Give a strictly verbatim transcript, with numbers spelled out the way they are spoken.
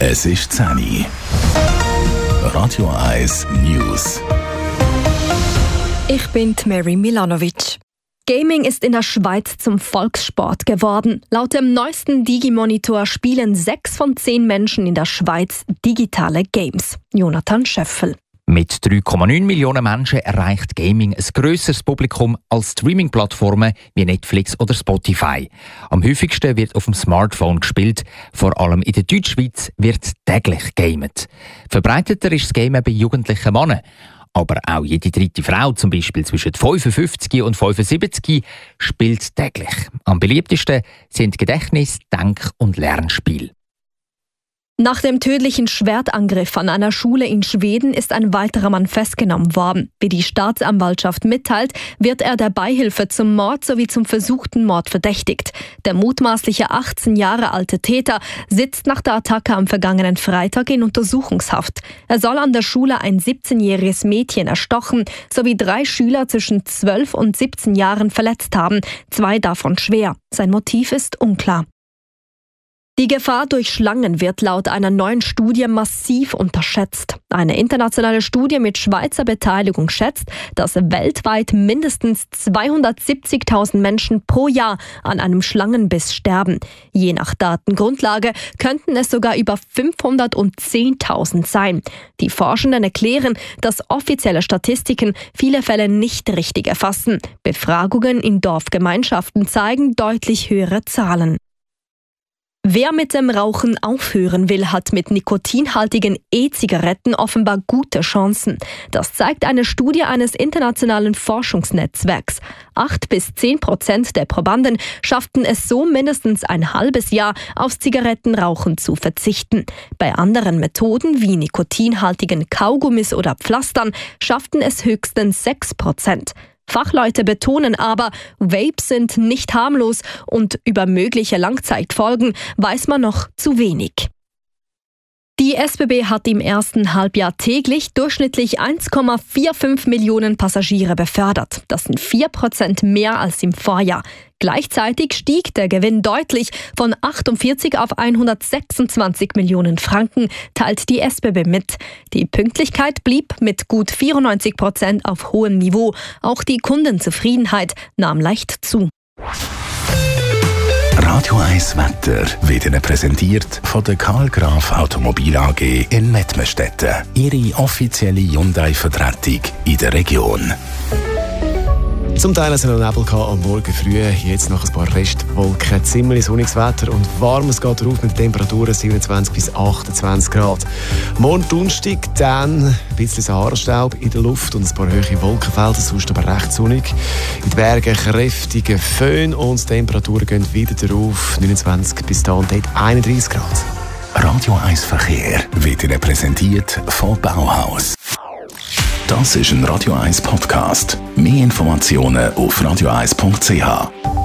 Es ist zehn Uhr. Radio eins News. Ich bin Mary Milanovic. Gaming ist in der Schweiz zum Volkssport geworden. Laut dem neuesten Digimonitor spielen sechs von zehn Menschen in der Schweiz digitale Games. Jonathan Schöffel. Mit drei Komma neun Millionen Menschen erreicht Gaming ein grösseres Publikum als Streaming-Plattformen wie Netflix oder Spotify. Am häufigsten wird auf dem Smartphone gespielt. Vor allem in der Deutschschweiz wird täglich gamet. Verbreiteter ist das Gamen bei jugendlichen Männern. Aber auch jede dritte Frau, zum Beispiel zwischen fünfundfünfzig und fünfundsiebzig, spielt täglich. Am beliebtesten sind Gedächtnis-, Denk- und Lernspiele. Nach dem tödlichen Schwertangriff an einer Schule in Schweden ist ein weiterer Mann festgenommen worden. Wie die Staatsanwaltschaft mitteilt, wird er der Beihilfe zum Mord sowie zum versuchten Mord verdächtigt. Der mutmaßliche achtzehn Jahre alte Täter sitzt nach der Attacke am vergangenen Freitag in Untersuchungshaft. Er soll an der Schule ein siebzehnjähriges Mädchen erstochen sowie drei Schüler zwischen zwölf und siebzehn Jahren verletzt haben, zwei davon schwer. Sein Motiv ist unklar. Die Gefahr durch Schlangen wird laut einer neuen Studie massiv unterschätzt. Eine internationale Studie mit Schweizer Beteiligung schätzt, dass weltweit mindestens zweihundertsiebzigtausend Menschen pro Jahr an einem Schlangenbiss sterben. Je nach Datengrundlage könnten es sogar über fünfhundertzehntausend sein. Die Forschenden erklären, dass offizielle Statistiken viele Fälle nicht richtig erfassen. Befragungen in Dorfgemeinschaften zeigen deutlich höhere Zahlen. Wer mit dem Rauchen aufhören will, hat mit nikotinhaltigen E-Zigaretten offenbar gute Chancen. Das zeigt eine Studie eines internationalen Forschungsnetzwerks. Acht bis zehn Prozent der Probanden schafften es so mindestens ein halbes Jahr, aufs Zigarettenrauchen zu verzichten. Bei anderen Methoden wie nikotinhaltigen Kaugummis oder Pflastern schafften es höchstens sechs Prozent. Fachleute betonen aber, Vapes sind nicht harmlos und über mögliche Langzeitfolgen weiß man noch zu wenig. Die S B B hat im ersten Halbjahr täglich durchschnittlich eins Komma fünfundvierzig Millionen Passagiere befördert. Das sind vier Prozent mehr als im Vorjahr. Gleichzeitig stieg der Gewinn deutlich von achtundvierzig auf hundertsechsundzwanzig Millionen Franken, teilt die S B B mit. Die Pünktlichkeit blieb mit gut vierundneunzig Prozent auf hohem Niveau. Auch die Kundenzufriedenheit nahm leicht zu. Radio eins Wetter wird Ihnen präsentiert von der Karl Graf Automobil A G in Mettmerstetten. Ihre offizielle Hyundai-Vertretung in der Region. Zum Teil ist es noch Nebel am Morgen früh, jetzt noch ein paar Restwolken, ziemlich sonniges Wetter und warm. Es geht rauf mit Temperaturen siebenundzwanzig bis achtundzwanzig Grad. Morgen Donnerstag, dann ein bisschen Sahara-Staub in der Luft und ein paar hohe Wolkenfelder, sonst aber recht sonnig. In den Bergen kräftige Föhn und die Temperaturen gehen wieder rauf, neunundzwanzig bis da und dort einunddreißig Grad. Radio eins Verkehr wird Ihnen präsentiert von Bauhaus. Das ist ein Radio eins Podcast. Mehr Informationen auf radio eins punkt c h.